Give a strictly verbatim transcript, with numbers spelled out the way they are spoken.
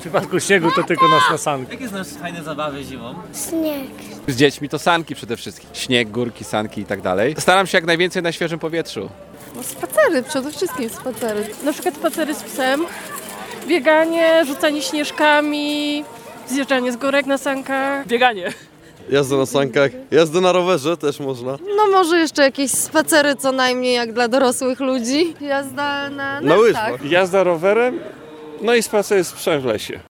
przypadku śniegu to tylko nas na sanki. Jakie znasz fajne zabawy zimą? Śnieg. Z dziećmi to sanki przede wszystkim. Śnieg, górki, sanki i tak dalej. Staram się jak najwięcej na świeżym powietrzu. No spacery, przede wszystkim spacery. Na przykład spacery z psem, bieganie, rzucanie śnieżkami, zjeżdżanie z górek na sankach. Bieganie. Jazda na sankach, jazda na rowerze też można. No może jeszcze jakieś spacery co najmniej jak dla dorosłych ludzi. Jazda na Na nartach. łyżwach. Jazda rowerem, no i spacer z psem w lesie.